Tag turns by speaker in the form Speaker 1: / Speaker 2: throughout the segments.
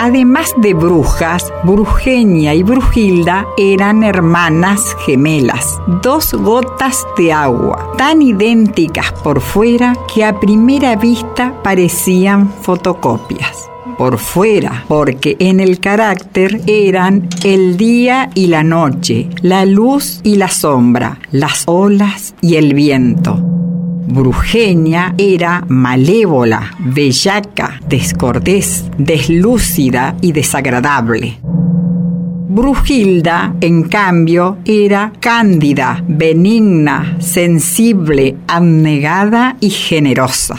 Speaker 1: Además de brujas, Brujenia y Brujilda eran hermanas gemelas, 2 gotas de agua, tan idénticas por fuera que a primera vista parecían fotocopias. Por fuera, porque en el carácter eran el día y la noche, la luz y la sombra, las olas y el viento. Brujenia era malévola, bellaca, descortés, deslúcida y desagradable. Brujilda, en cambio, era cándida, benigna, sensible, abnegada y generosa.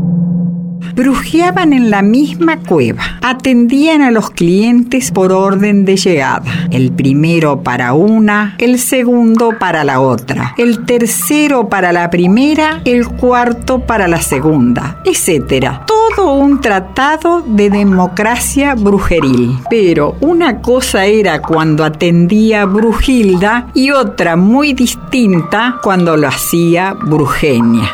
Speaker 1: Brujeaban en la misma cueva. Atendían a los clientes por orden de llegada. El primero para una, el segundo para la otra, el tercero para la primera, el cuarto para la segunda, etc. Todo un tratado de democracia brujeril. Pero una cosa era cuando atendía Brujilda y otra muy distinta cuando lo hacía Brujenia.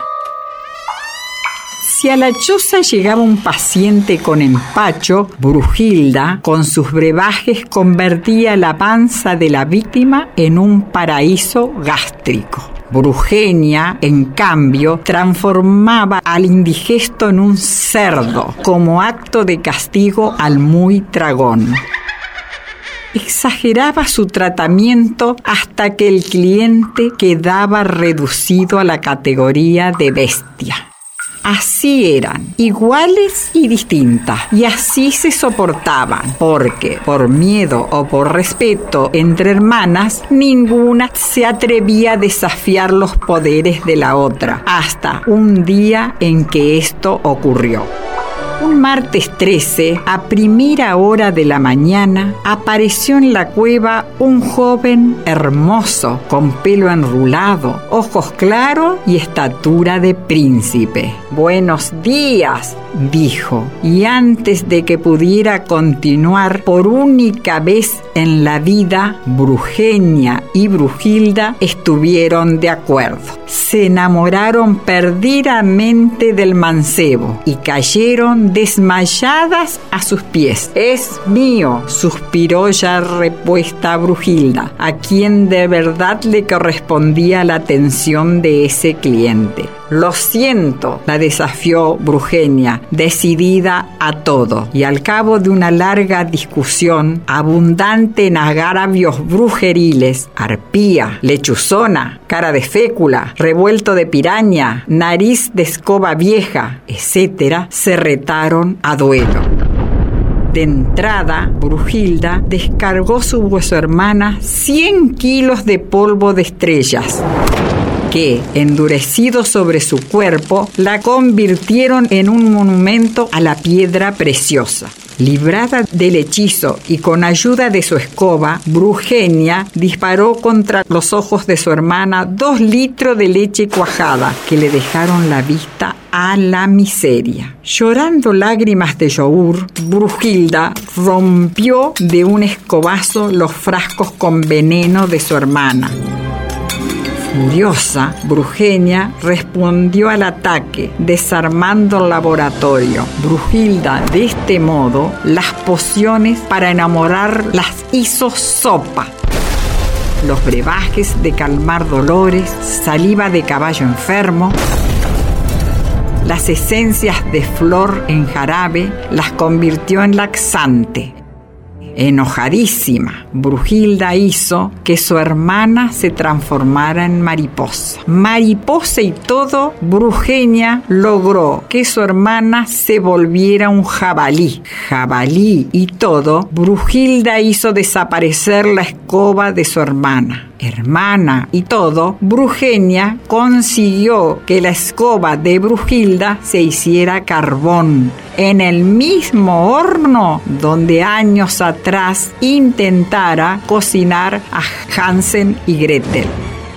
Speaker 1: Si a la choza llegaba un paciente con empacho, Brujilda, con sus brebajes, convertía la panza de la víctima en un paraíso gástrico. Brujenia, en cambio, transformaba al indigesto en un cerdo, como acto de castigo al muy tragón. Exageraba su tratamiento hasta que el cliente quedaba reducido a la categoría de bestia. Así eran, iguales y distintas, y así se soportaban, porque por miedo o por respeto entre hermanas, ninguna se atrevía a desafiar los poderes de la otra, hasta un día en que esto ocurrió. Un martes 13, a primera hora de la mañana, apareció en la cueva un joven hermoso, con pelo enrulado, ojos claros y estatura de príncipe. «Buenos días», dijo, y antes de que pudiera continuar, por única vez en la vida, Brujenia y Brujilda estuvieron de acuerdo. Se enamoraron perdidamente del mancebo y cayeron desmayadas a sus pies. «Es mío», suspiró ya repuesta Brujilda, a quien de verdad le correspondía la atención de ese cliente. «Lo siento», la desafió Brujenia, decidida a todo, y al cabo de una larga discusión, abundante en agravios brujeriles, arpía, lechuzona, cara de fécula, revuelto de piraña, nariz de escoba vieja, etc., se retaron a duelo. De entrada, Brujilda descargó sobre su hermana 100 kilos de polvo de estrellas, que, endurecidos sobre su cuerpo, la convirtieron en un monumento a la piedra preciosa. Librada del hechizo y con ayuda de su escoba, Brujenia disparó contra los ojos de su hermana 2 litros de leche cuajada, que le dejaron la vista a la miseria. Llorando lágrimas de yogur, Brujilda rompió de un escobazo los frascos con veneno de su hermana. Furiosa, Brujenia respondió al ataque, desarmando el laboratorio. Brujilda, de este modo, las pociones para enamorar las hizo sopa. Los brebajes de calmar dolores, saliva de caballo enfermo, las esencias de flor en jarabe, las convirtió en laxante. Enojadísima, Brujilda hizo que su hermana se transformara en mariposa. Mariposa y todo, Brujenia logró que su hermana se volviera un jabalí. Jabalí y todo, Brujilda hizo desaparecer la escoba de su hermana. Hermana y todo, Brujenia consiguió que la escoba de Brujilda se hiciera carbón en el mismo horno donde años atrás intentara cocinar a Hansel y Gretel.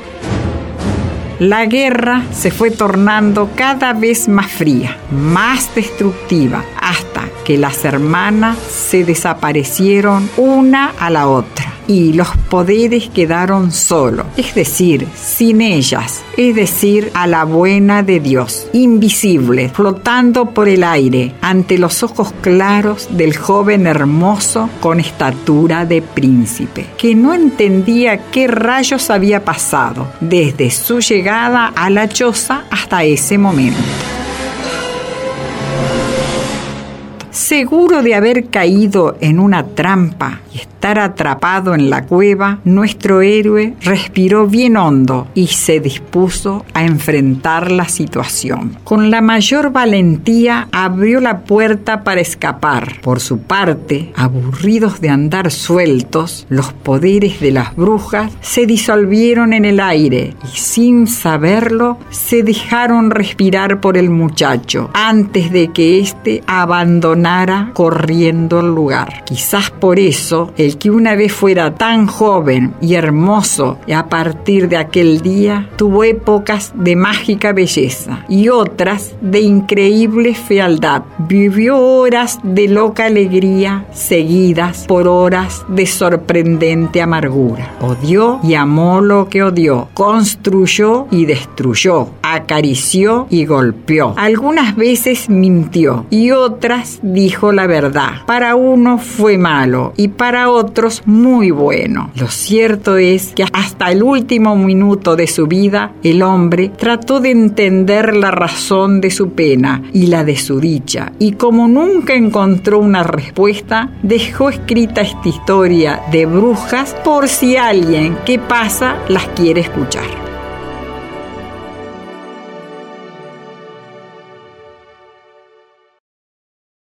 Speaker 1: La guerra se fue tornando cada vez más fría, más destructiva, hasta que las hermanas se desaparecieron una a la otra. y los poderes quedaron solos, es decir, sin ellas, es decir, a la buena de Dios, invisibles, flotando por el aire, ante los ojos claros del joven hermoso con estatura de príncipe, que no entendía qué rayos había pasado desde su llegada a la choza hasta ese momento. Seguro de haber caído en una trampa y estar atrapado en la cueva, nuestro héroe respiró bien hondo y se dispuso a enfrentar la situación. Con la mayor valentía abrió la puerta para escapar. Por su parte, aburridos de andar sueltos, los poderes de las brujas se disolvieron en el aire y sin saberlo se dejaron respirar por el muchacho antes de que éste abandonara corriendo el lugar. Quizás por eso, el que una vez fuera tan joven y hermoso, y a partir de aquel día tuvo épocas de mágica belleza y otras de increíble fealdad. Vivió horas de loca alegría seguidas por horas de sorprendente amargura. Odió y amó lo que odió, construyó y destruyó, acarició y golpeó. Algunas veces mintió y otras dijo la verdad. Para uno fue malo y para otros muy bueno. Lo cierto es que hasta el último minuto de su vida, el hombre trató de entender la razón de su pena y la de su dicha, y como nunca encontró una respuesta, dejó escrita esta historia de brujas por si alguien que pasa las quiere escuchar.